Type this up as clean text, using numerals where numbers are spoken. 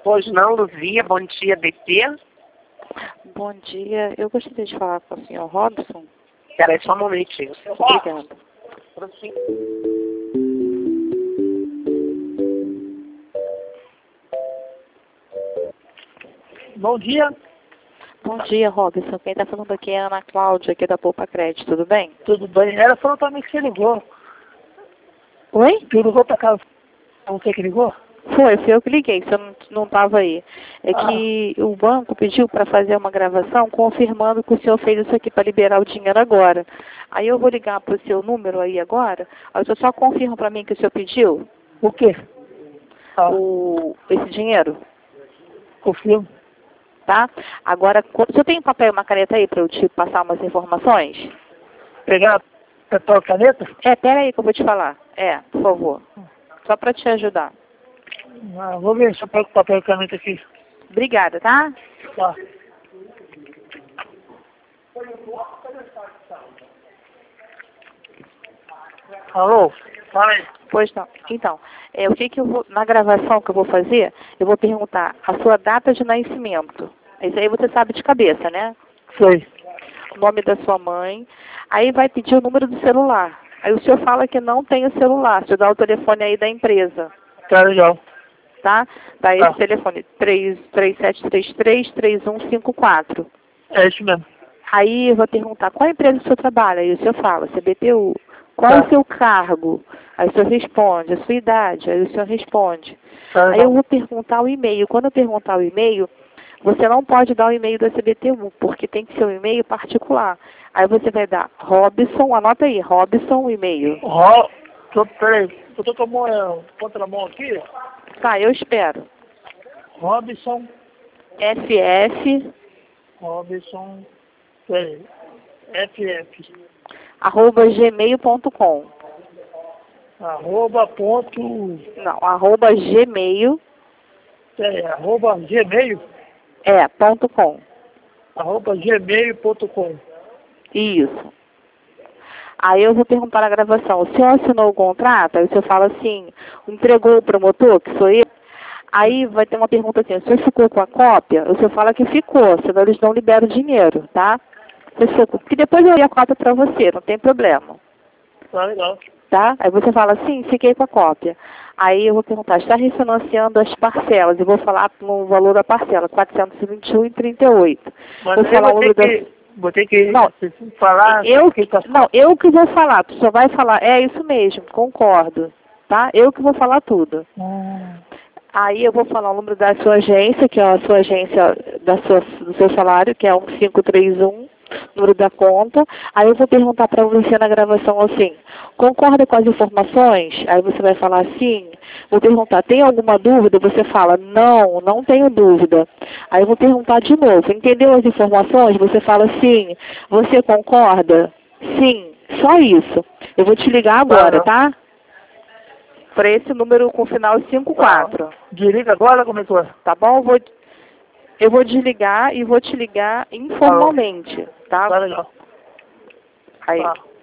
Pois não, Luzia. Bom dia, DT. Bom dia. Eu gostaria de falar com o senhor Robson. Espera aí só um momentinho. Obrigada. Bom dia. Bom dia, Robson. Quem está falando aqui é a Ana Cláudia, aqui da Poupa Crédito. Tudo bem? Tudo bem? Ela falou pra mim que você ligou. Oi? Que ligou pra casa. Você que ligou? Fui eu que liguei, você não estava aí. É que o banco pediu para fazer uma gravação confirmando que o senhor fez isso aqui para liberar o dinheiro agora. Aí eu vou ligar para o seu número aí agora. Aí o senhor só confirma para mim que o senhor pediu O quê? esse dinheiro, Confirmo. tá? Agora, o senhor tem um papel e uma caneta aí para eu te passar umas informações? Pegar papel e caneta? Pera aí que eu vou te falar. Por favor. Só para te ajudar. Vou ver se eu pego papel e caneta aqui. Obrigada, tá? Tá. Alô? Fala aí. Pois não. Então, o que eu vou, na gravação que eu vou fazer, eu vou perguntar a sua data de nascimento. Isso aí você sabe de cabeça, né? Sei. O nome da sua mãe. Aí vai pedir o número do celular. Aí o senhor fala que não tem o celular. Você dá o telefone aí da empresa. Tá legal. Tá? Dá Tá. esse telefone, 3733-3154. É isso mesmo. Aí eu vou perguntar qual empresa o senhor trabalha. Aí o senhor fala, CBTU. Qual Tá. é o seu cargo? Aí o senhor responde, a sua idade. Aí o senhor responde. Tá Aí eu legal. vou perguntar o e-mail. Quando eu perguntar o e-mail, você não pode dar o e-mail da CBTU, porque tem que ser um e-mail particular. Aí você vai dar Robson, anota aí, Robson, o e-mail. Peraí, eu tô com a mão contra a mão aqui. Tá, eu espero. Robson, peraí, @gmail.com. Não, @gmail, peraí, gmail, .com. gmail.com. Isso. Aí eu vou perguntar na gravação, o senhor assinou o contrato? Aí o senhor fala assim, entregou o promotor, que sou eu? Aí vai ter uma pergunta assim, o senhor ficou com a cópia? O senhor fala que ficou, senão eles não liberam o dinheiro, tá? Porque depois eu dei a cópia para você, não tem problema. Tá legal. Tá? Aí você fala, sim, fiquei com a cópia. Aí eu vou perguntar, está refinanciando as parcelas? Eu vou falar no valor da parcela, 421,38. Mas Vou falar o número da... vou ter que Não, falar. eu que vou falar, tu só vai falar, é isso mesmo, concordo, tá? Eu que vou falar tudo. Aí eu vou falar o número da sua agência, que é a sua agência do seu salário, que é 1531, número da conta. Aí eu vou perguntar para você na gravação assim, concorda com as informações? Aí você vai falar sim. Vou perguntar, tem alguma dúvida? Você fala, não, não tenho dúvida. Aí eu vou perguntar de novo, entendeu as informações? Você fala sim. Você concorda? Sim, só isso. Eu vou te ligar agora, tá? Para esse número com final 54. Desliga agora, como é que é? Tá bom? Eu vou desligar e vou te ligar informalmente, tá? Tá legal. Aí. Tá.